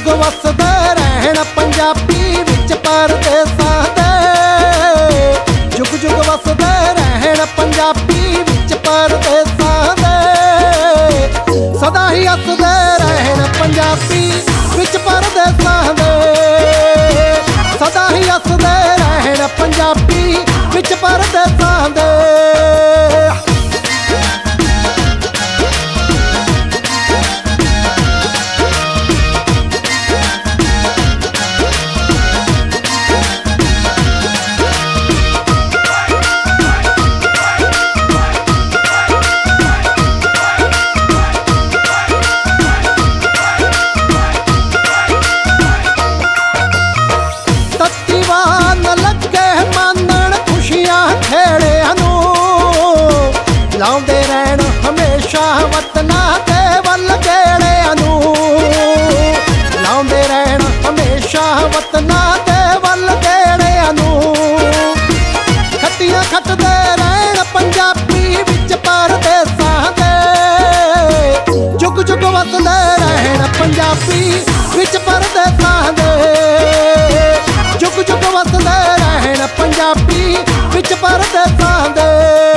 जुग वसदे रहण पंजाबी विच परदेसां दे। जुग जुग वसदे रहण पंजाबी विच परदेसां दे। सदा ही हसदे रहण पंजाबी विच परदेसां दे। सदा ही हसदे रहण पंजाबी विच परदेसां दे। ਲਾਉਂਦੇ ਰਹਿਣ ਹਮੇਸ਼ਾ ਵਤਨਾਂ ਦੇ ਵੱਲ ਗੇੜਿਆਂ ਨੂੰ। ਲਾਉਂਦੇ ਰਹਿਣ ਹਮੇਸ਼ਾ ਵਤਨਾਂ ਦੇ ਵੱਲ ਗੇੜਿਆਂ ਨੂੰ। ਖੱਟੀਆਂ ਖੱਟਦੇ ਰਹਿਣ ਪੰਜਾਬੀ ਵਿੱਚ ਪਰਦੇਸਾਂ ਦੇ। ਜੁਗ ਜੁਗ ਵਸਦੇ ਰਹਿਣ ਪੰਜਾਬੀ ਵਿੱਚ ਪਰਦੇਸਾਂ ਦੇ। ਜੁਗ ਜੁਗ ਵਸਦੇ ਰਹਿਣ ਪੰਜਾਬੀ ਵਿੱਚ ਪਰਦੇਸਾਂ ਦੇ।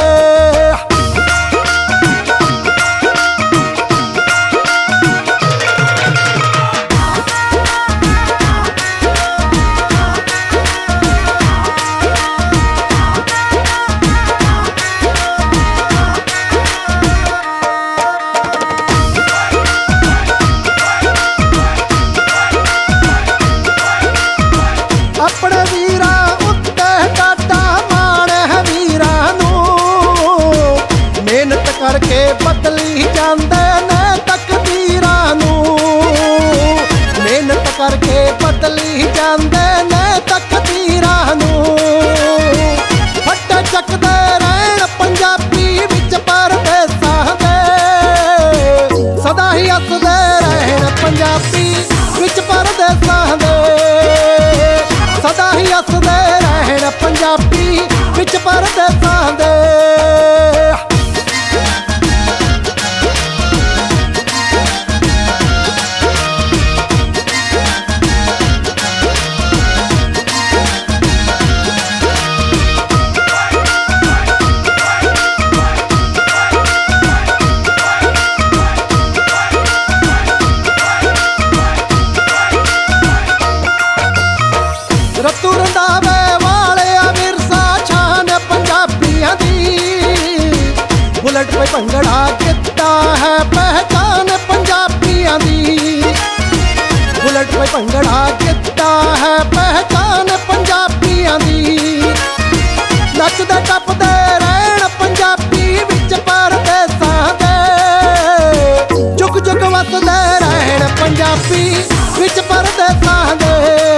ਆਪਣੇ ਵੀਰਾਂ ਉੱਤੇ ਡਾਢਾ ਮਾਣ ਹੈ ਵੀਰਾਂ ਨੂੰ। ਮਿਹਨਤ ਕਰਕੇ ਬਦਲੀ ਜਾਂਦੇ ਨੇ ਤਕਦੀਰਾਂ ਨੂੰ। ਮਿਹਨਤ ਕਰਕੇ ਬਦਲੀ ਜਾਂਦੇ ਨੇ ਤਕਦੀਰਾਂ ਨੂੰ। ਫੱਟੇ ਚੱਕਦੇ ਰਹਿਣ ਪੰਜਾਬੀ ਵਿੱਚ ਪਰਦੇਸਾਂ ਦੇ। ਸਦਾ ਹੀ ਹੱਸਦੇ ਰਹਿਣ ਪੰਜਾਬੀ ਵਿੱਚ ਪਰਦੇਸਾਂ ਦੇ। ਸਦਾ ਹੀ ਹੱਸਦੇ ਰਹਿਣ ਪੰਜਾਬੀ ਵਿੱਚ ਪਰਦੇਸਾਂ ਦੇ। ਰਤੂ ਰੰਧਾਵੇ ਵਾਲਿਆ ਵਿਰਸਾ ਛਾਨ ਪੰਜਾਬੀਆਂ ਦੀ। ਬੁਲਟ ਪੇ ਭੰਗੜਾ ਗਿੱਧਾ ਹੈ ਪਹਿਚਾਨ ਪੰਜਾਬੀਆਂ ਦੀ। ਬੁਲਟ ਪੇ ਭੰਗੜਾ ਗਿੱਧਾ ਹੈ ਪਹਿਚਾਨ ਪੰਜਾਬੀਆਂ ਦੀ। ਨੱਚਦੇ ਟੱਪਦੇ ਰਹਿਣ ਪੰਜਾਬੀ ਵਿੱਚ ਪਰਦੇਸਾਂ ਦੇ। ਜੁਗ ਜੁਗ ਵਸਦੇ ਰਹਿਣ ਪੰਜਾਬੀ ਵਿੱਚ ਪਰਦੇਸਾਂ ਦੇ।